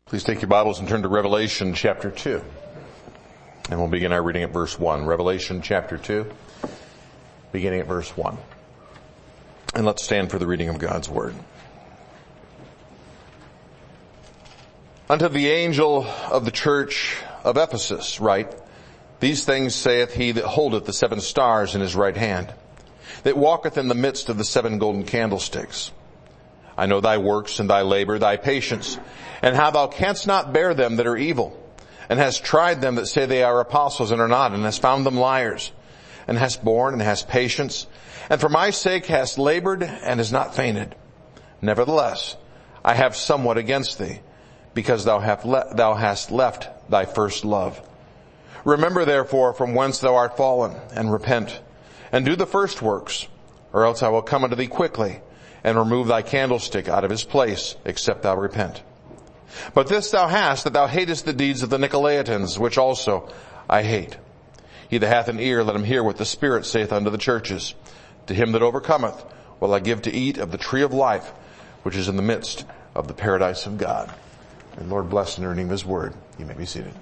Please take your Bibles and turn to Revelation chapter 2. And we'll begin our reading at verse 1. Revelation chapter 2, beginning at verse 1. And let's stand for the reading of God's Word. Unto the angel of the church of Ephesus write, These things saith he that holdeth the 7 stars in his right hand, that walketh in the midst of the 7 golden candlesticks. I know thy works and thy labor, thy patience, and how thou canst not bear them that are evil, and hast tried them that say they are apostles and are not, and hast found them liars, and hast borne and hast patience, and for my sake hast labored and hast not fainted. Nevertheless, I have somewhat against thee, because thou hast left thy first love. Remember therefore from whence thou art fallen, and repent, and do the first works, or else I will come unto thee quickly, and remove thy candlestick out of his place, except thou repent. But this thou hast, that thou hatest the deeds of the Nicolaitans, which also I hate. He that hath an ear, let him hear what the Spirit saith unto the churches. To him that overcometh will I give to eat of the tree of life, which is in the midst of the paradise of God. And Lord bless the reading of his word. You may be seated.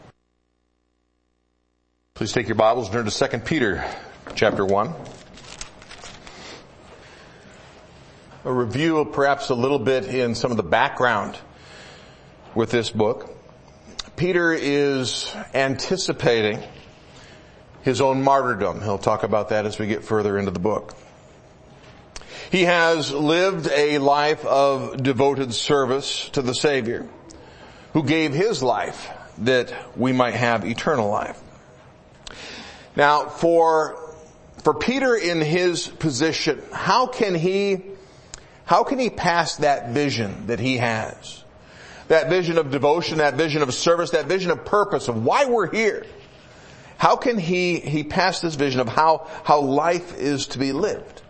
Please take your Bibles and turn to 2 Peter chapter 1. A review of perhaps a little bit in some of the background with this book. Peter is anticipating his own martyrdom. He'll talk about that as we get further into the book. He has lived a life of devoted service to the Savior, who gave his life that we might have eternal life. Now, for Peter in his position, how can he pass that vision that he has? That vision of devotion, that vision of service, that vision of purpose, of why we're here. How can he pass this vision of how life is to be lived?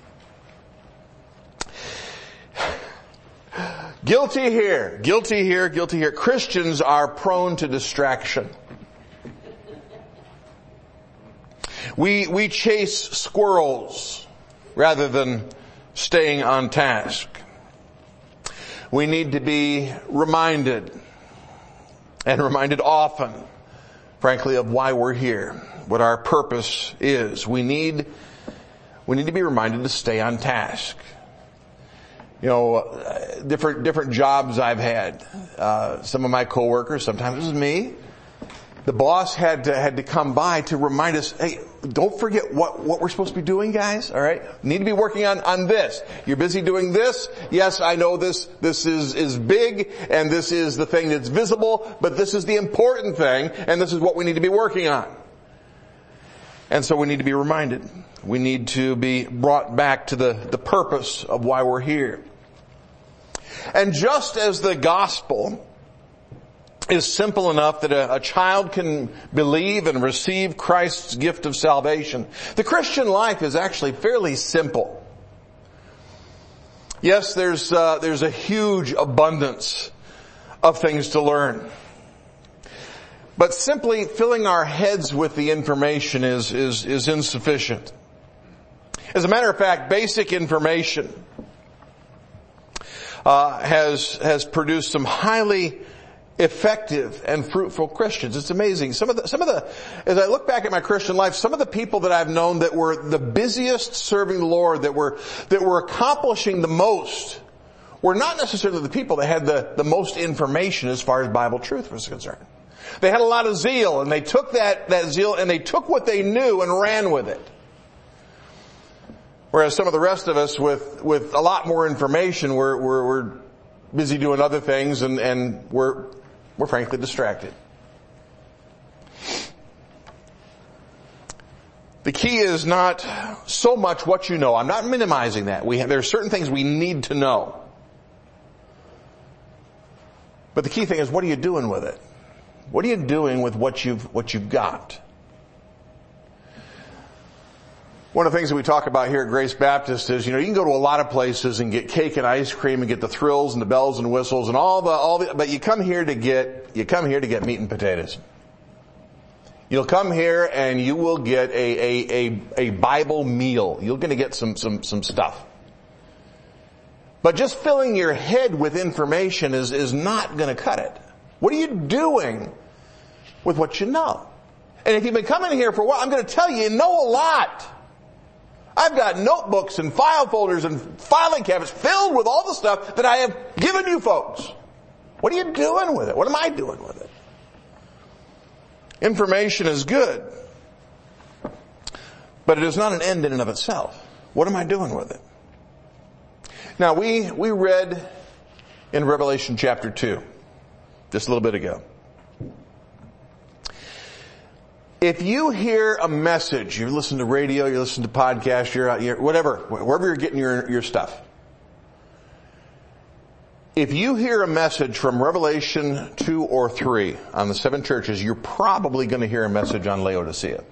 Guilty here, guilty here, guilty here. Christians are prone to distraction. We chase squirrels rather than staying on task. We need to be reminded, and reminded often, frankly, of why we're here, what our purpose is. We need to be reminded to stay on task. You know, different jobs I've had. Some of my coworkers, sometimes it was me. The boss had to come by to remind us, hey, don't forget what we're supposed to be doing, guys, alright? Need to be working on this. You're busy doing this. Yes, I know this is big, and this is the thing that's visible, but this is the important thing, and this is what we need to be working on. And so we need to be reminded. We need to be brought back to the purpose of why we're here. And just as the gospel is simple enough that a child can believe and receive Christ's gift of salvation, the Christian life is actually fairly simple. Yes, there's a huge abundance of things to learn. But simply filling our heads with the information is insufficient. As a matter of fact, basic information has produced some highly effective and fruitful Christians. It's amazing. Some of the, as I look back at my Christian life, some of the people that I've known that were the busiest serving the Lord, that were accomplishing the most, were not necessarily the people that had the most information as far as Bible truth was concerned. They had a lot of zeal, and they took that zeal and they took what they knew and ran with it. Whereas some of the rest of us with a lot more information, we're busy doing other things, and we're frankly distracted. The key is not so much what you know. I'm not minimizing that. There are certain things we need to know. But the key thing is, what are you doing with it? What are you doing with what you've got? One of the things that we talk about here at Grace Baptist is, you can go to a lot of places and get cake and ice cream and get the thrills and the bells and whistles and all the, but you come here to get meat and potatoes. You'll come here and you will get a Bible meal. You're going to get some stuff. But just filling your head with information is not going to cut it. What are you doing with what you know? And if you've been coming here for a while, I'm going to tell you, you know a lot. I've got notebooks and file folders and filing cabinets filled with all the stuff that I have given you folks. What are you doing with it? What am I doing with it? Information is good, but it is not an end in and of itself. What am I doing with it? Now, we read in Revelation chapter 2, just a little bit ago. If you hear a message, you listen to radio, you listen to podcasts, you're whatever, wherever you're getting your stuff. If you hear a message from Revelation 2 or 3 on the 7 churches, you're probably going to hear a message on Laodicea.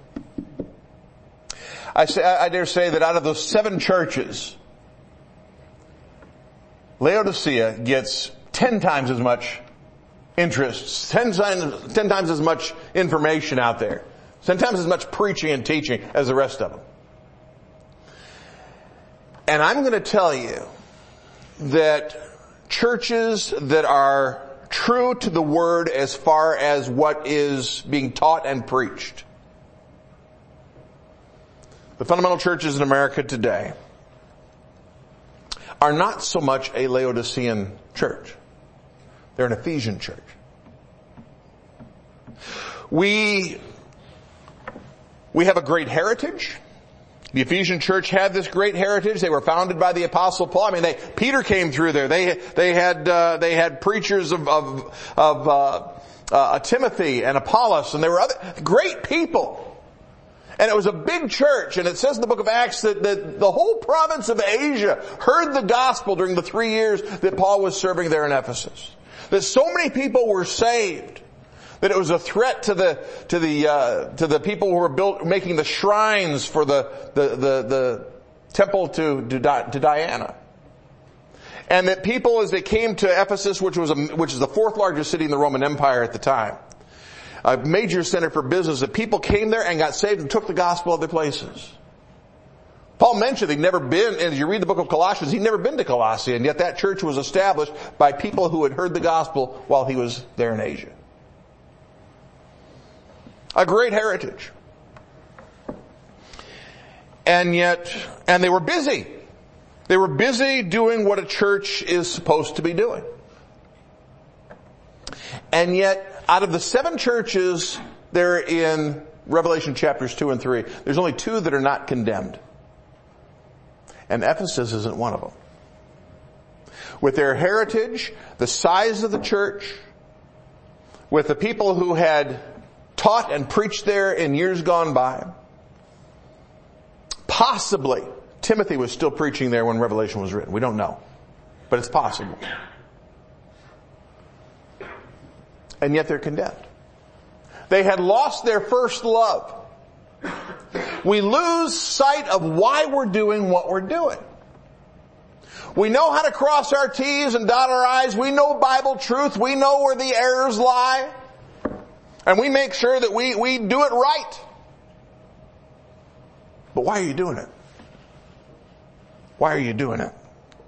I dare say that out of those 7 churches, Laodicea gets 10 times as much interest, 10 times as much information out there, 10 times as much preaching and teaching as the rest of them. And I'm going to tell you that churches that are true to the word as far as what is being taught and preached, the fundamental churches in America today, are not so much a Laodicean church. They're an Ephesian church. We have a great heritage. The Ephesian church had this great heritage. They were founded by the Apostle Paul. I mean, Peter came through there. They had preachers of Timothy and Apollos, and they were other great people. And it was a big church, and it says in the book of Acts that the whole province of Asia heard the gospel during the 3 years that Paul was serving there in Ephesus. That so many people were saved that it was a threat to the people who were making the shrines for the temple to Diana. And that people, as they came to Ephesus, which is the 4th largest city in the Roman Empire at the time, a major center for business, that people came there and got saved and took the gospel other places. Paul mentioned he'd never been, as you read the book of Colossians, he'd never been to Colossae, and yet that church was established by people who had heard the gospel while he was there in Asia. A great heritage. And they were busy. They were busy doing what a church is supposed to be doing. And yet, out of the 7 churches there in Revelation chapters 2 and 3, there's only 2 that are not condemned. And Ephesus isn't one of them. With their heritage, the size of the church, with the people who had taught and preached there in years gone by, possibly Timothy was still preaching there when Revelation was written. We don't know. But it's possible. And yet they're condemned. They had lost their first love. We lose sight of why we're doing what we're doing. We know how to cross our T's and dot our I's. We know Bible truth. We know where the errors lie. And we make sure that we do it right. But why are you doing it? Why are you doing it?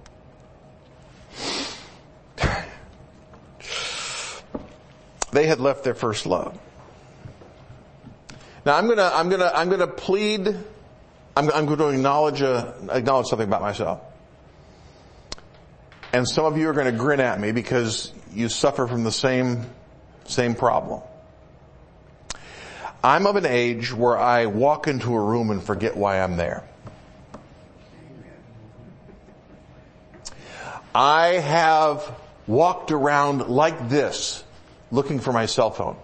They had left their first love. Now I'm gonna plead. I'm going to acknowledge something about myself. And some of you are going to grin at me because you suffer from the same problem. I'm of an age where I walk into a room and forget why I'm there. I have walked around like this, looking for my cell phone.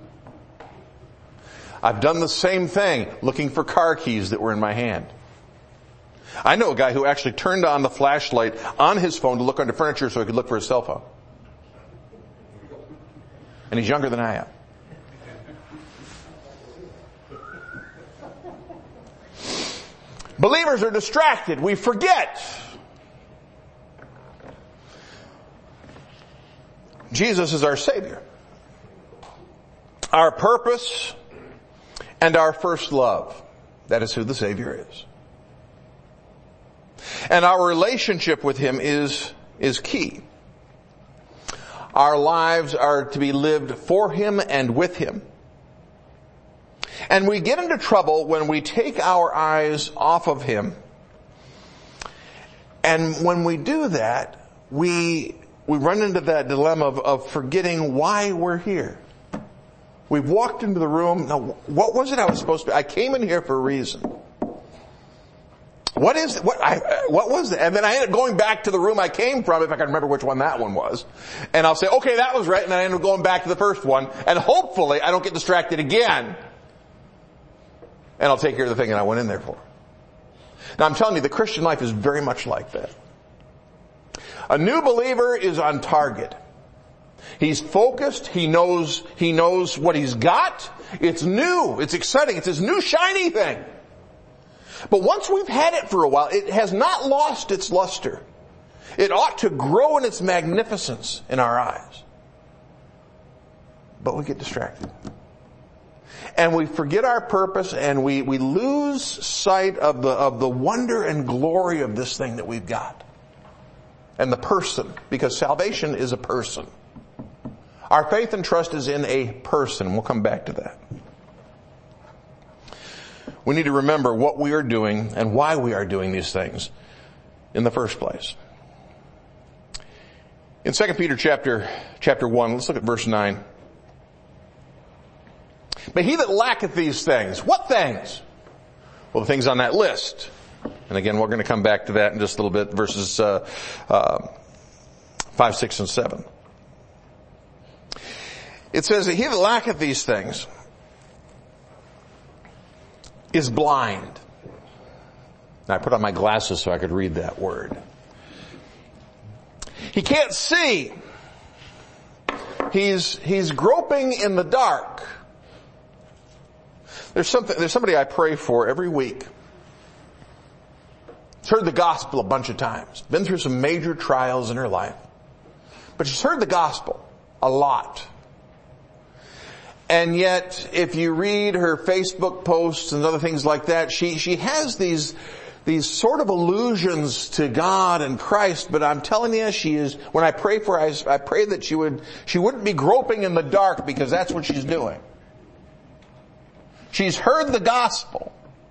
I've done the same thing, looking for car keys that were in my hand. I know a guy who actually turned on the flashlight on his phone to look under furniture so he could look for his cell phone. And he's younger than I am. Believers are distracted. We forget. Jesus is our Savior, our purpose, and our first love. That is who the Savior is. And our relationship with Him is key. Our lives are to be lived for Him and with Him. And we get into trouble when we take our eyes off of Him. And when we do that, we run into that dilemma of forgetting why we're here. We've walked into the room. Now, what was it I was supposed to? I came in here for a reason. What was it? And then I end up going back to the room I came from, if I can remember which one that one was. And I'll say, okay, that was right. And then I end up going back to the first one. And hopefully I don't get distracted again. And I'll take care of the thing that I went in there for. Now I'm telling you, the Christian life is very much like that. A new believer is on target. He's focused. He knows what he's got. It's new. It's exciting. It's his new shiny thing. But once we've had it for a while, it has not lost its luster. It ought to grow in its magnificence in our eyes. But we get distracted. And we forget our purpose, and we lose sight of the wonder and glory of this thing that we've got. And the person, because salvation is a person. Our faith and trust is in a person. We'll come back to that. We need to remember what we are doing and why we are doing these things in the first place. In 2 Peter chapter 1, let's look at verse 9. But he that lacketh these things, what things? Well, the things on that list. And again, we're going to come back to that in just a little bit, verses 5, 6, and 7. It says that he that lacketh these things is blind. Now I put on my glasses so I could read that word. He can't see. He's groping in the dark. There's somebody I pray for every week. She's heard the gospel a bunch of times. Been through some major trials in her life. But she's heard the gospel a lot. And yet, if you read her Facebook posts and other things like that, she has these sort of allusions to God and Christ, but I'm telling you, she is, when I pray for her, I pray that she wouldn't be groping in the dark, because that's what she's doing. She's heard the gospel,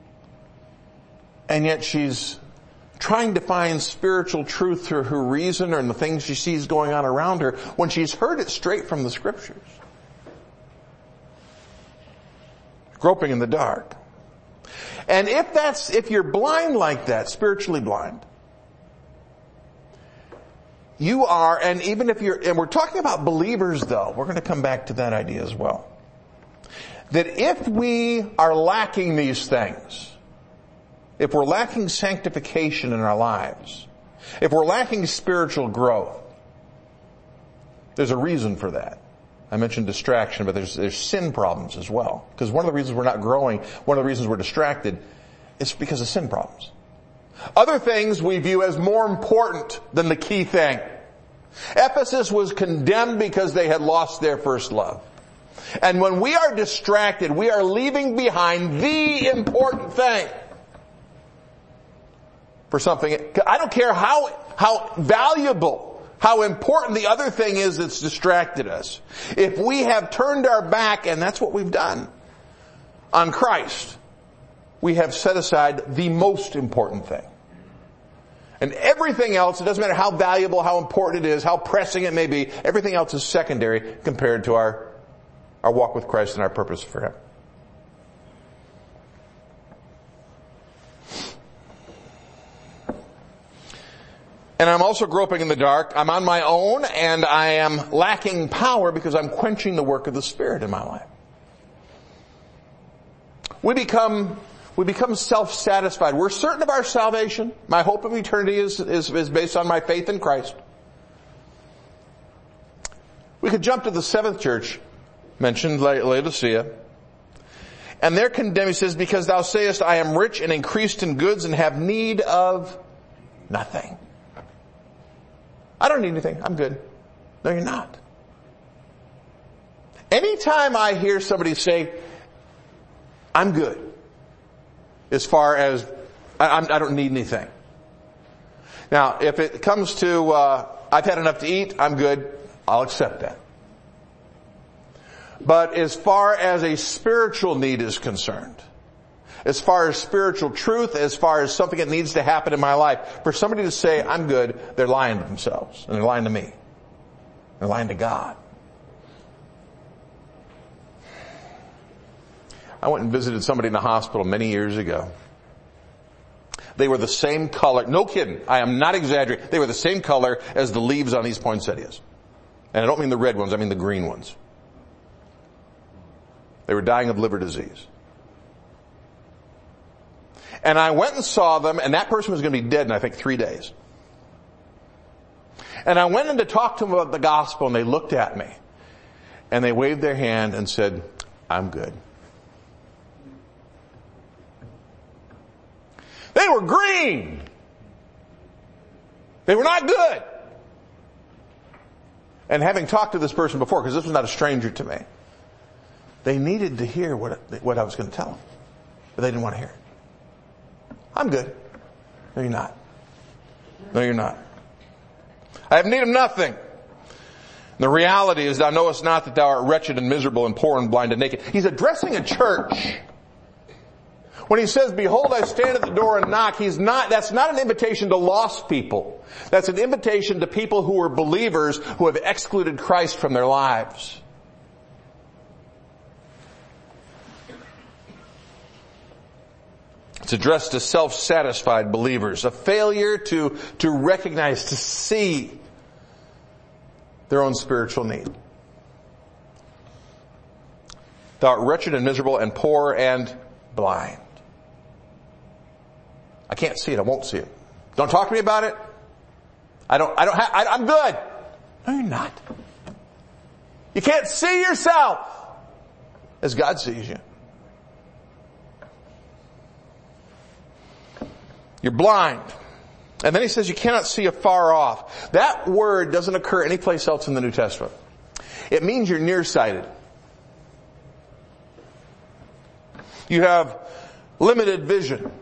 and yet she's trying to find spiritual truth through her reason or in the things she sees going on around her, when she's heard it straight from the Scriptures. Groping in the dark. And if you're blind like that, spiritually blind, you are, and even if and we're talking about believers though, we're going to come back to that idea as well. That if we are lacking these things, if we're lacking sanctification in our lives, if we're lacking spiritual growth, there's a reason for that. I mentioned distraction, but there's sin problems as well. Because one of the reasons we're not growing, one of the reasons we're distracted, is because of sin problems. Other things we view as more important than the key thing. Ephesus was condemned because they had lost their first love. And when we are distracted, we are leaving behind the important thing for something. I don't care how valuable, how important the other thing is that's distracted us. If we have turned our back, and that's what we've done, on Christ, we have set aside the most important thing. And everything else, it doesn't matter how valuable, how important it is, how pressing it may be, everything else is secondary compared to our walk with Christ and our purpose for Him. And I'm also groping in the dark. I'm on my own, and I am lacking power because I'm quenching the work of the Spirit in my life. We become self-satisfied. We're certain of our salvation. My hope of eternity is based on my faith in Christ. We could jump to the seventh church mentioned, Laodicea. And they're condemned. He says, because thou sayest, I am rich and increased in goods and have need of nothing. I don't need anything. I'm good. No, you're not. Anytime I hear somebody say, I'm good, as far as I don't need anything. Now, if it comes to, I've had enough to eat, I'm good. I'll accept that. But as far as a spiritual need is concerned, as far as spiritual truth, as far as something that needs to happen in my life, for somebody to say, I'm good, they're lying to themselves. And they're lying to me. They're lying to God. I went and visited somebody in the hospital many years ago. They were the same color. No kidding. I am not exaggerating. They were the same color as the leaves on these poinsettias. And I don't mean the red ones, I mean the green ones. They were dying of liver disease. And I went and saw them, and that person was going to be dead in, I think, 3 days. And I went in to talk to them about the gospel, and they looked at me. And they waved their hand and said, I'm good. They were green. They were not good. And having talked to this person before, because this was not a stranger to me, they needed to hear what I was going to tell them. But they didn't want to hear it. I'm good. No, you're not. No, you're not. I have need of nothing. The reality is, thou knowest not that thou art wretched and miserable and poor and blind and naked. He's addressing a church. When he says, behold, I stand at the door and knock, that's not an invitation to lost people. That's an invitation to people who are believers who have excluded Christ from their lives. It's addressed to self-satisfied believers, a failure to recognize, to see their own spiritual need. Thou art wretched and miserable and poor and blind. I can't see it. I won't see it. Don't talk to me about it. I'm good. No, you're not. You can't see yourself as God sees you. You're blind. And then he says you cannot see afar off. That word doesn't occur anyplace else in the New Testament. It means you're nearsighted. You have limited vision.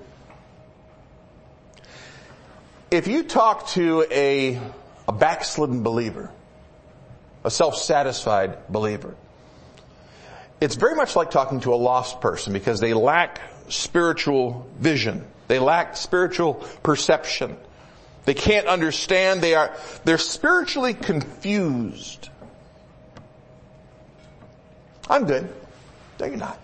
If you talk to a backslidden believer, a self-satisfied believer, it's very much like talking to a lost person because they lack spiritual vision. They lack spiritual perception. They can't understand. They're spiritually confused. I'm good. No, you're not.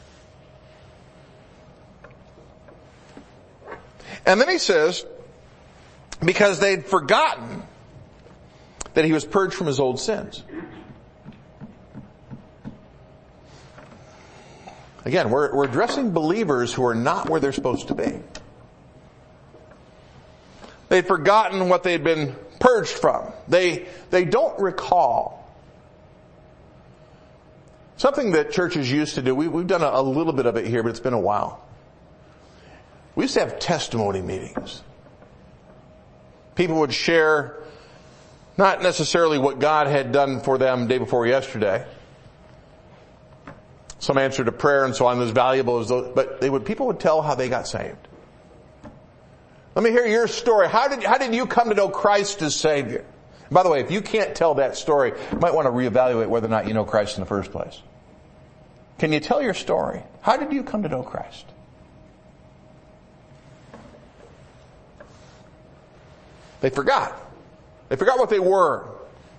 And then he says, because they'd forgotten that he was purged from his old sins. Again, we're addressing believers who are not where they're supposed to be. They'd forgotten what they'd been purged from. They don't recall. Something that churches used to do, we've done a little bit of it here, but it's been a while. We used to have testimony meetings. People would share not necessarily what God had done for them day before yesterday. Some answer to prayer and so on was valuable as those, but people would tell how they got saved. Let me hear your story. How did you come to know Christ as Savior? By the way, if you can't tell that story, you might want to reevaluate whether or not you know Christ in the first place. Can you tell your story? How did you come to know Christ? They forgot. They forgot what they were.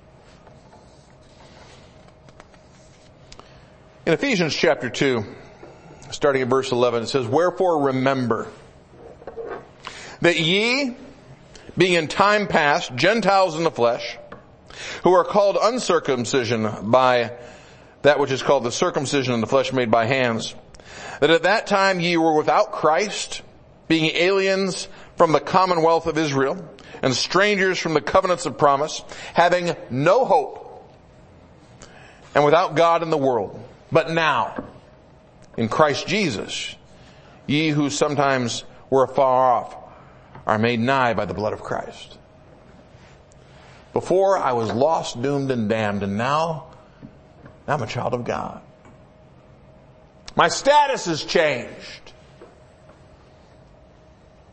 In Ephesians chapter 2, starting at verse 11, it says, wherefore remember that ye, being in time past Gentiles in the flesh, who are called uncircumcision by that which is called the circumcision in the flesh made by hands, that at that time ye were without Christ, being aliens from the commonwealth of Israel, and strangers from the covenants of promise, having no hope, and without God in the world. But now, in Christ Jesus, ye who sometimes were afar off are made nigh by the blood of Christ. Before I was lost, doomed, and damned, and now I'm a child of God. My status has changed.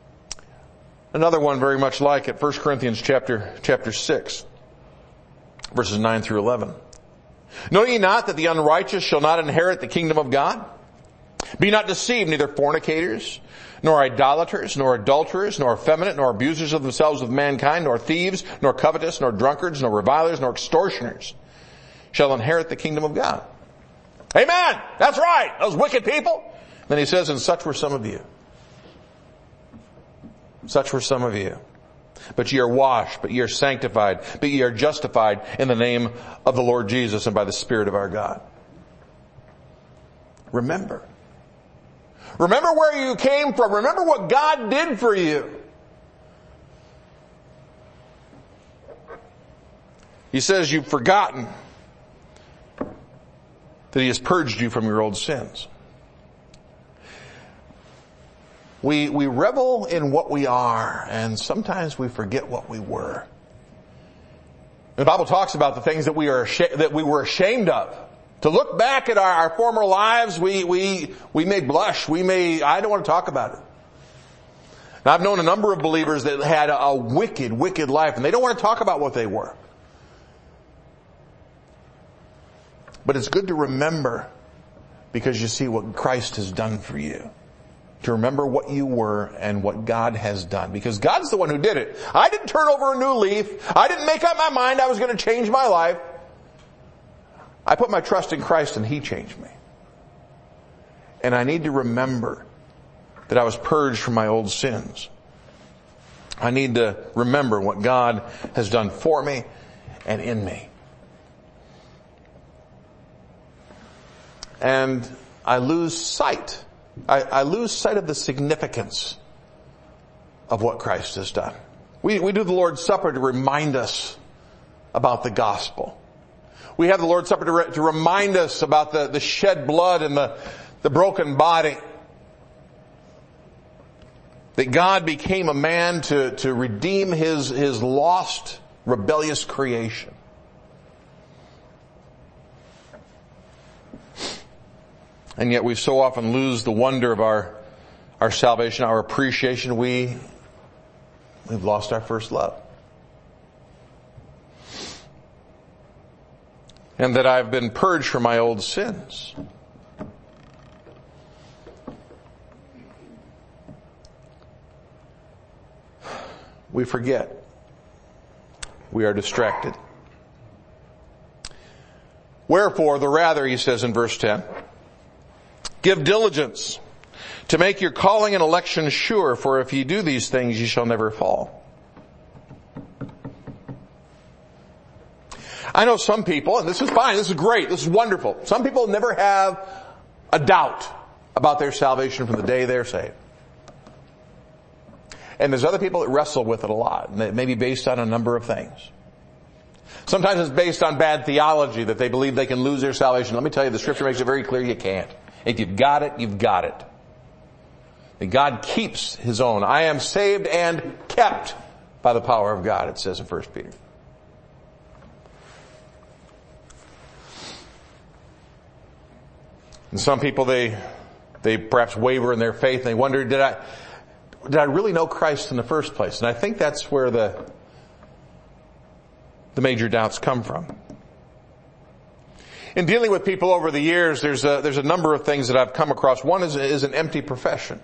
Another one very much like it, 1 Corinthians chapter 6. verses 9 through 11. Know ye not that the unrighteous shall not inherit the kingdom of God? Be not deceived, neither fornicators, nor idolaters, nor adulterers, nor effeminate, nor abusers of themselves with mankind, nor thieves, nor covetous, nor drunkards, nor revilers, nor extortioners shall inherit the kingdom of God. Amen! That's right! Those wicked people. Then he says, and such were some of you. Such were some of you. But ye are washed, but ye are sanctified, but ye are justified in the name of the Lord Jesus and by the Spirit of our God. Remember. Remember where you came from. Remember what God did for you. He says you've forgotten that He has purged you from your old sins. We revel in what we are, and sometimes we forget what we were. The Bible talks about the things that we were ashamed of. To look back at our former lives, we may blush. I don't want to talk about it. Now, I've known a number of believers that had a wicked, wicked life, and they don't want to talk about what they were. But it's good to remember, because you see what Christ has done for you. To remember what you were and what God has done. Because God's the one who did it. I didn't turn over a new leaf. I didn't make up my mind I was going to change my life. I put my trust in Christ and He changed me. And I need to remember that I was purged from my old sins. I need to remember what God has done for me and in me. And I lose sight. I lose sight of the significance of what Christ has done. We do the Lord's Supper to remind us about the gospel. We have the Lord's Supper to remind us about the shed blood and the broken body. That God became a man to redeem His lost, rebellious creation. And yet we so often lose the wonder of our salvation, our appreciation. We've lost our first love. And that I've been purged from my old sins. We forget. We are distracted. Wherefore, the rather, he says in verse 10, give diligence to make your calling and election sure, for if ye do these things, ye shall never fall. I know some people, and this is fine, this is great, this is wonderful. Some people never have a doubt about their salvation from the day they're saved. And there's other people that wrestle with it a lot, and it may be based on a number of things. Sometimes it's based on bad theology, that they believe they can lose their salvation. Let me tell you, the Scripture makes it very clear you can't. If you've got it, you've got it. That God keeps His own. I am saved and kept by the power of God, it says in 1 Peter. And some people, they perhaps waver in their faith and they wonder, did I really know Christ in the first place? And I think that's where the major doubts come from. In dealing with people over the years, there's a number of things that I've come across. One is an empty profession.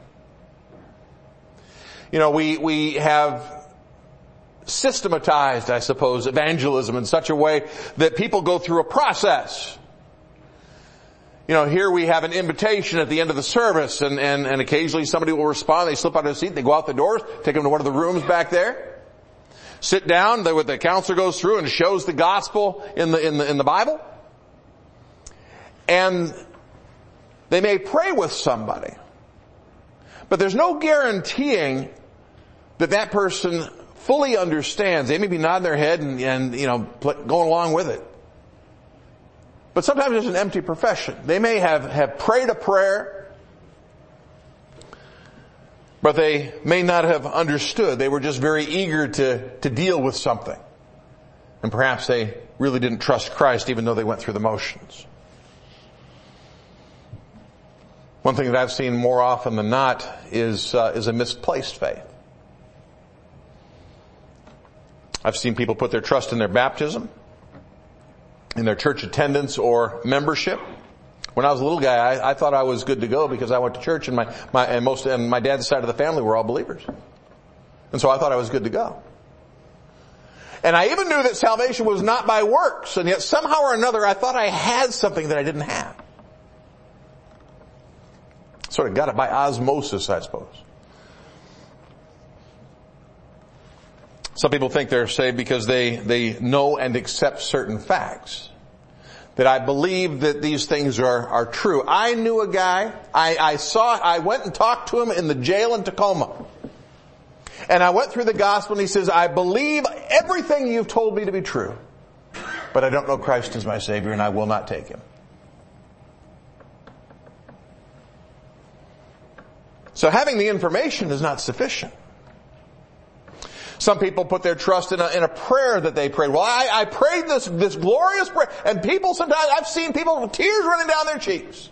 You know, we have systematized, I suppose, evangelism in such a way that people go through a process. You know, here we have an invitation at the end of the service, and occasionally somebody will respond. They slip out of their seat, they go out the doors, take them to one of the rooms back there, sit down. The counselor goes through and shows the gospel in the Bible. And they may pray with somebody, but there's no guaranteeing that person fully understands. They may be nodding their head and going along with it. But sometimes it's an empty profession. They may have prayed a prayer, but they may not have understood. They were just very eager to deal with something. And perhaps they really didn't trust Christ even though they went through the motions. One thing that I've seen more often than not is a misplaced faith. I've seen people put their trust in their baptism. in their church attendance or membership. When I was a little guy, I thought I was good to go because I went to church and my dad's side of the family were all believers. And so I thought I was good to go. And I even knew that salvation was not by works, and yet somehow or another I thought I had something that I didn't have. Sort of got it by osmosis, I suppose. Some people think they're saved because they know and accept certain facts. That I believe that these things are true. I knew a guy, I went and talked to him in the jail in Tacoma. And I went through the gospel and he says, I believe everything you've told me to be true, but I don't know Christ as my Savior and I will not take Him. So having the information is not sufficient. Some people put their trust in a prayer that they prayed. Well, I prayed this glorious prayer, and people sometimes, I've seen people with tears running down their cheeks.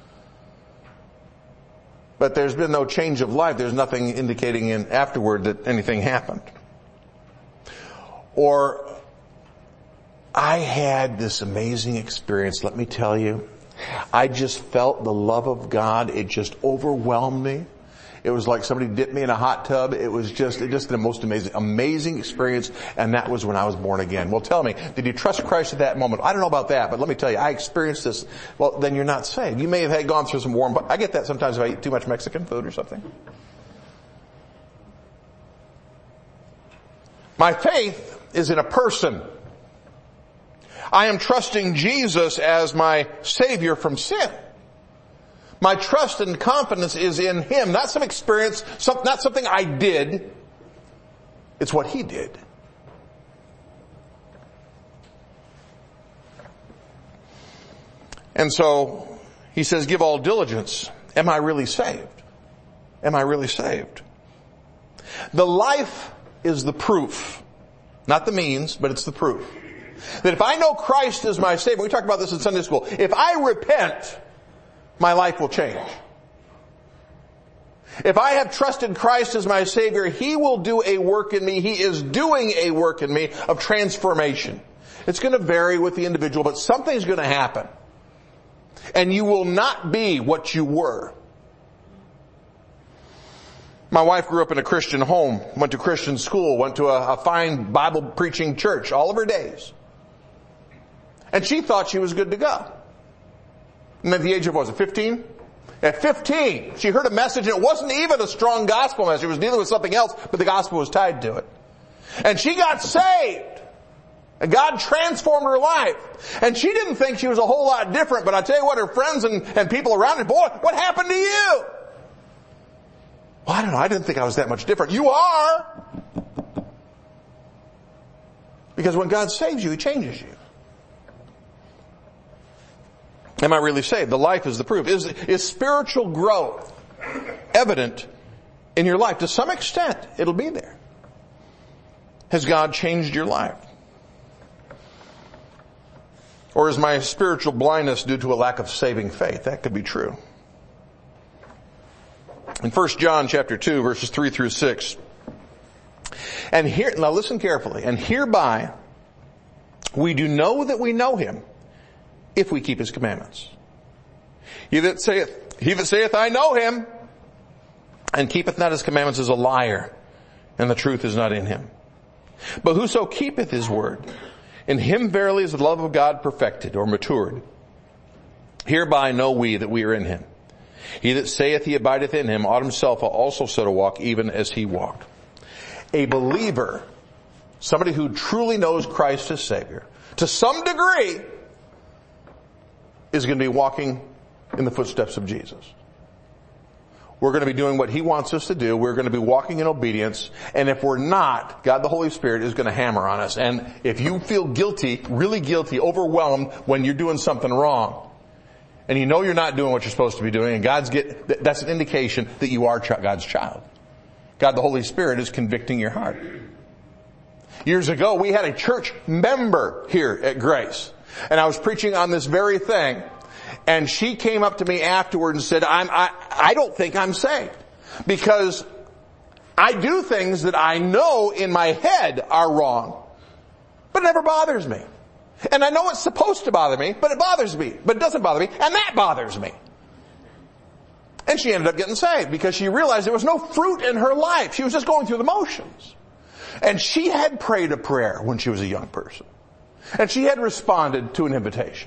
But there's been no change of life. There's nothing indicating afterward that anything happened. Or, I had this amazing experience, let me tell you. I just felt the love of God. It just overwhelmed me. It was like somebody dipped me in a hot tub. It was just the most amazing experience, and that was when I was born again. Well, tell me, did you trust Christ at that moment? I don't know about that, but let me tell you, I experienced this. Well, then you're not saved. You may have gone through some warm, but I get that sometimes if I eat too much Mexican food or something. My faith is in a person. I am trusting Jesus as my Savior from sin. My trust and confidence is in Him, not some experience, not something I did. It's what He did. And so, He says, give all diligence. Am I really saved? Am I really saved? The life is the proof. Not the means, but it's the proof. That if I know Christ as my Savior, we talked about this in Sunday school, if I repent, my life will change. If I have trusted Christ as my Savior, He will do a work in me. He is doing a work in me of transformation. It's going to vary with the individual, but something's going to happen. And you will not be what you were. My wife grew up in a Christian home, went to Christian school, went to a fine Bible preaching church all of her days. And she thought she was good to go. And at the age of, what was it, 15? At 15, she heard a message, and it wasn't even a strong gospel message. It was dealing with something else, but the gospel was tied to it. And she got saved. And God transformed her life. And she didn't think she was a whole lot different, but I tell you what, her friends and people around her, boy, what happened to you? Well, I don't know, I didn't think I was that much different. You are! Because when God saves you, He changes you. Am I really saved? The life is the proof. Is spiritual growth evident in your life? To some extent, it'll be there. Has God changed your life? Or is my spiritual blindness due to a lack of saving faith? That could be true. In 1 John chapter 2, verses 3 through 6. And here, now listen carefully. And hereby we do know that we know Him, if we keep His commandments. He that saith, I know Him, and keepeth not His commandments is a liar, and the truth is not in him. But whoso keepeth His word, in him verily is the love of God perfected, or matured. Hereby know we that we are in Him. He that saith he abideth in Him ought himself also so to walk, even as He walked. A believer, somebody who truly knows Christ as Savior, to some degree, is going to be walking in the footsteps of Jesus. We're going to be doing what He wants us to do. We're going to be walking in obedience. And if we're not, God the Holy Spirit is going to hammer on us. And if you feel guilty, really guilty, overwhelmed when you're doing something wrong, and you know you're not doing what you're supposed to be doing, and that's an indication that you are God's child. God the Holy Spirit is convicting your heart. Years ago, we had a church member here at Grace. And I was preaching on this very thing, and she came up to me afterward and said, I don't think I'm saved, because I do things that I know in my head are wrong, but it never bothers me. And I know it's supposed to bother me, but it bothers me. But it doesn't bother me, and that bothers me. And she ended up getting saved because she realized there was no fruit in her life. She was just going through the motions. And she had prayed a prayer when she was a young person. And she had responded to an invitation.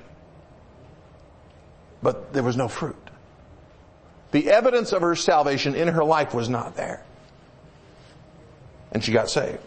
But there was no fruit. The evidence of her salvation in her life was not there. And she got saved.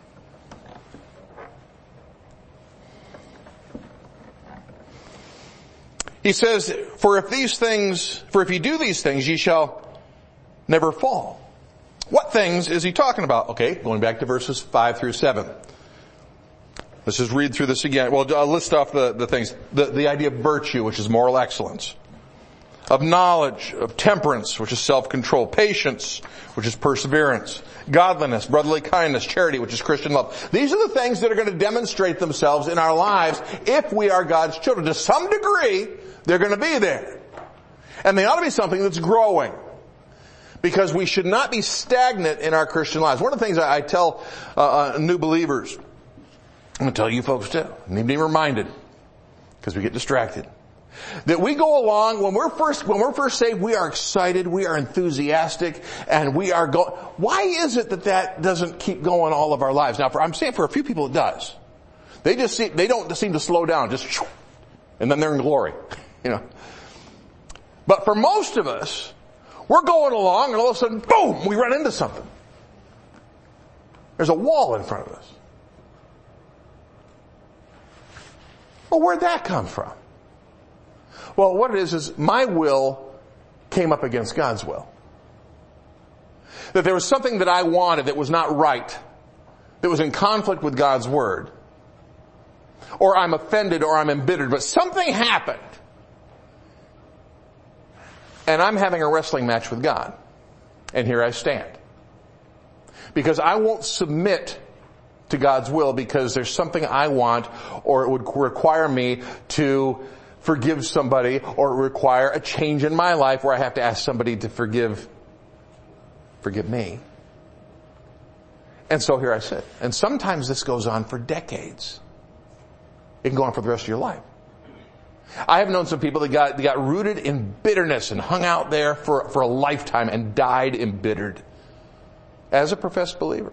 He says, for if you do these things, ye shall never fall. What things is he talking about? Okay, going back to verses 5 through 7. Let's just read through this again. Well, I'll list off the things. The idea of virtue, which is moral excellence. Of knowledge, of temperance, which is self-control. Patience, which is perseverance. Godliness, brotherly kindness, charity, which is Christian love. These are the things that are going to demonstrate themselves in our lives if we are God's children. To some degree, they're going to be there. And they ought to be something that's growing. Because we should not be stagnant in our Christian lives. One of the things I tell new believers, I'm going to tell you folks too, need to be reminded, because we get distracted, that we go along, when we're first saved, we are excited, we are enthusiastic, and we are going. Why is it that doesn't keep going all of our lives? Now, I'm saying for a few people it does. They don't seem to slow down, just, and then they're in glory, you know. But for most of us, we're going along and all of a sudden, boom, we run into something. There's a wall in front of us. Well, where'd that come from? Well, what it is my will came up against God's will. That there was something that I wanted that was not right, that was in conflict with God's word. Or I'm offended or I'm embittered, but something happened. And I'm having a wrestling match with God. And here I stand. Because I won't submit to God's will because there's something I want, or it would require me to forgive somebody, or require a change in my life where I have to ask somebody to forgive me. And so here I sit. And sometimes this goes on for decades. It can go on for the rest of your life. I have known some people that got rooted in bitterness and hung out there for a lifetime and died embittered as a professed believer.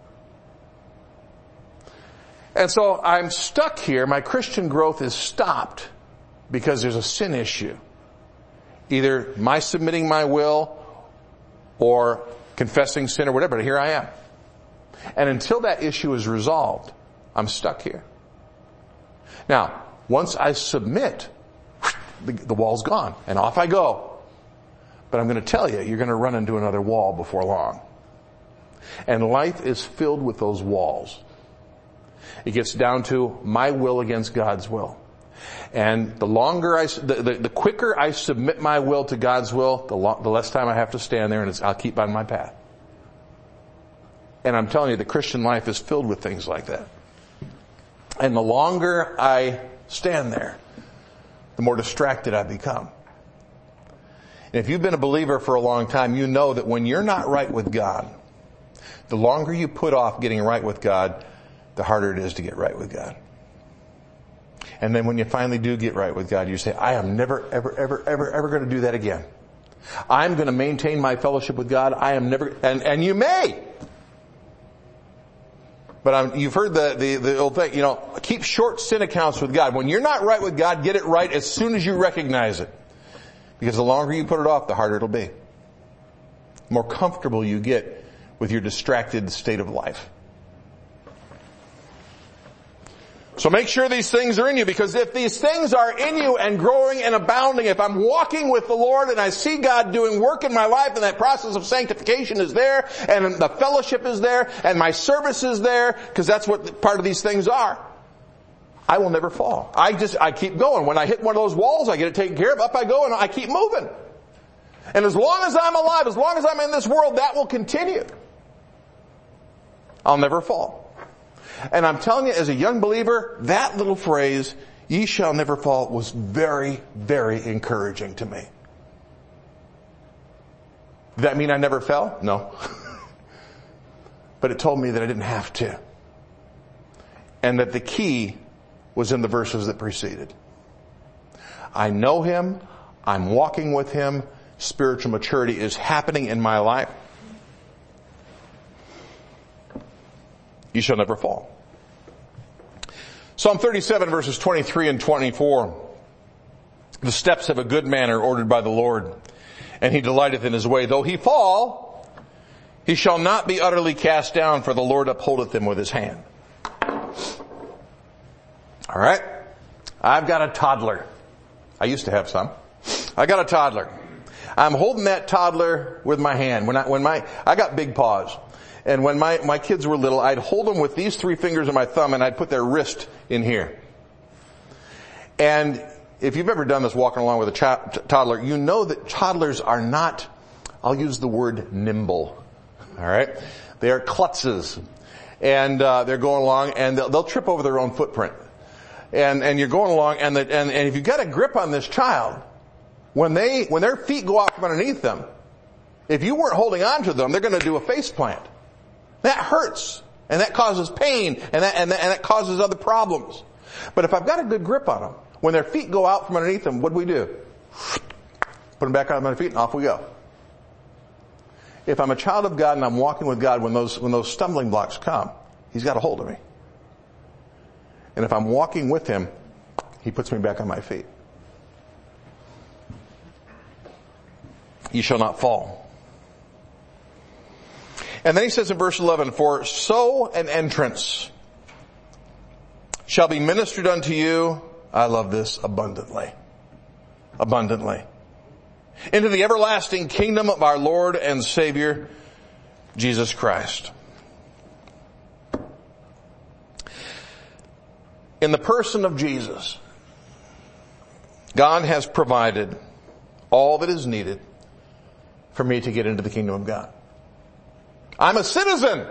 And so I'm stuck here. My Christian growth is stopped because there's a sin issue. Either my submitting my will or confessing sin or whatever, but here I am. And until that issue is resolved, I'm stuck here. Now, once I submit, the wall's gone and off I go. But I'm going to tell you, you're going to run into another wall before long. And life is filled with those walls. It gets down to my will against God's will. And the quicker I submit my will to God's will, the less time I have to stand there, and I'll keep on my path. And I'm telling you, the Christian life is filled with things like that. And the longer I stand there, the more distracted I become. And if you've been a believer for a long time, you know that when you're not right with God, the longer you put off getting right with God, the harder it is to get right with God. And then when you finally do get right with God, you say, I am never, ever going to do that again. I'm going to maintain my fellowship with God. I am never, and you may. But you've heard the old thing, keep short sin accounts with God. When you're not right with God, get it right as soon as you recognize it. Because the longer you put it off, the harder it'll be. The more comfortable you get with your distracted state of life. So make sure these things are in you, because if these things are in you and growing and abounding, if I'm walking with the Lord and I see God doing work in my life and that process of sanctification is there and the fellowship is there and my service is there, because that's what part of these things are, I will never fall. I keep going. When I hit one of those walls, I get it taken care of, up I go and I keep moving. And as long as I'm alive, as long as I'm in this world, that will continue. I'll never fall. And I'm telling you, as a young believer, that little phrase, ye shall never fall, was very, very encouraging to me. Did that mean I never fell? No. But it told me that I didn't have to. And that the key was in the verses that preceded. I know him. I'm walking with him. Spiritual maturity is happening in my life. You shall never fall. Psalm 37 verses 23 and 24. The steps of a good man are ordered by the Lord, and he delighteth in his way. Though he fall, he shall not be utterly cast down, for the Lord upholdeth him with his hand. All right. I've got a toddler. I used to have some. I got a toddler. I'm holding that toddler with my hand. I got big paws. And when my kids were little, I'd hold them with these 3 fingers of my thumb, and I'd put their wrist in here. And if you've ever done this walking along with a toddler, you know that toddlers are not, I'll use the word nimble. All right? They are klutzes. And they're going along, and they'll trip over their own footprint. And you're going along, and if you got a grip on this child, when their feet go out from underneath them, if you weren't holding on to them, they're going to do a face plant. That hurts, and that causes pain, and that causes other problems. But if I've got a good grip on them, when their feet go out from underneath them, what do we do? Put them back on their feet, and off we go. If I'm a child of God and I'm walking with God, when those stumbling blocks come, he's got a hold of me. And if I'm walking with him, he puts me back on my feet. You shall not fall. And then he says in verse 11, for so an entrance shall be ministered unto you, I love this, abundantly. Abundantly. Into the everlasting kingdom of our Lord and Savior, Jesus Christ. In the person of Jesus, God has provided all that is needed for me to get into the kingdom of God. I'm a citizen,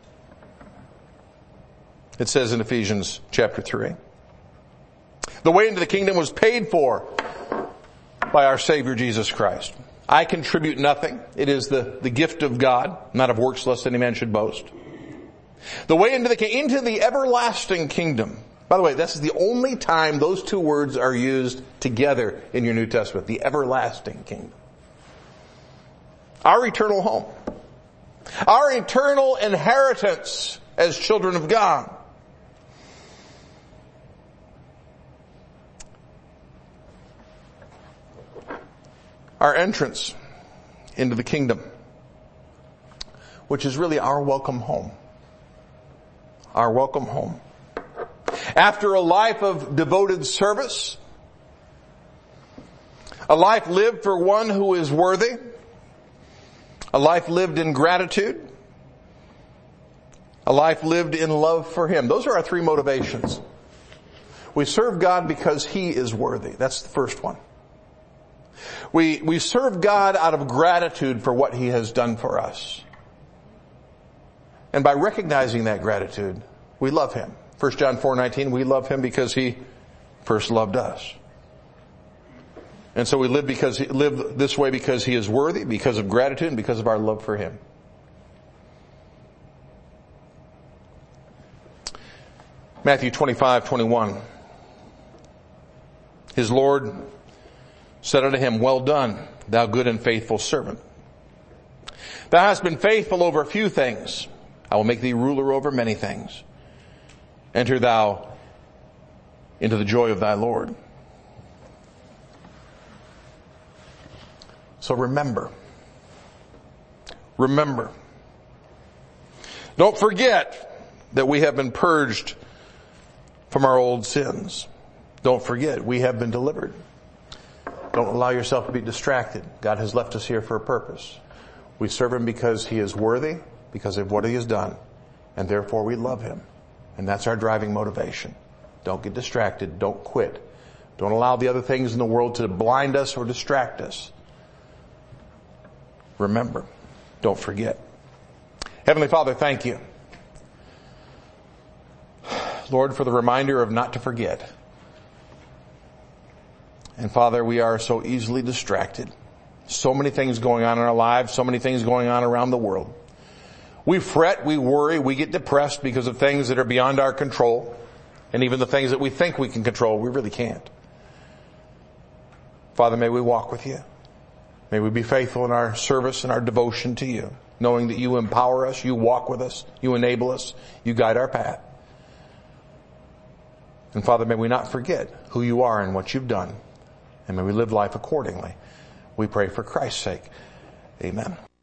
it says in Ephesians chapter 3. The way into the kingdom was paid for by our Savior Jesus Christ. I contribute nothing. It is the gift of God, not of works lest any man should boast. The way into the everlasting kingdom. By the way, this is the only time those 2 words are used together in your New Testament. The everlasting kingdom. Our eternal home. Our eternal inheritance as children of God. Our entrance into the kingdom, which is really our welcome home. Our welcome home. After a life of devoted service, a life lived for one who is worthy, a life lived in gratitude, a life lived in love for him. Those are our 3 motivations. We serve God because he is worthy. That's the first one. We serve God out of gratitude for what he has done for us. And by recognizing that gratitude, we love him. 1 John 4:19, we love him because he first loved us. And so we live this way because he is worthy, because of gratitude, and because of our love for him. Matthew 25:21. His Lord said unto him, well done, thou good and faithful servant. Thou hast been faithful over a few things. I will make thee ruler over many things. Enter thou into the joy of thy Lord. So remember. Don't forget that we have been purged from our old sins. Don't forget, we have been delivered. Don't allow yourself to be distracted. God has left us here for a purpose. We serve him because he is worthy, because of what he has done, and therefore we love him. And that's our driving motivation. Don't get distracted. Don't quit. Don't allow the other things in the world to blind us or distract us. Remember. Don't forget. Heavenly Father, thank you, Lord, for the reminder of not to forget. And Father, we are so easily distracted. So many things going on in our lives, so many things going on around the world. We fret, we worry, we get depressed because of things that are beyond our control. And even the things that we think we can control, we really can't. Father, may we walk with you. May we be faithful in our service and our devotion to you, knowing that you empower us, you walk with us, you enable us, you guide our path. And Father, may we not forget who you are and what you've done. And may we live life accordingly. We pray for Christ's sake. Amen.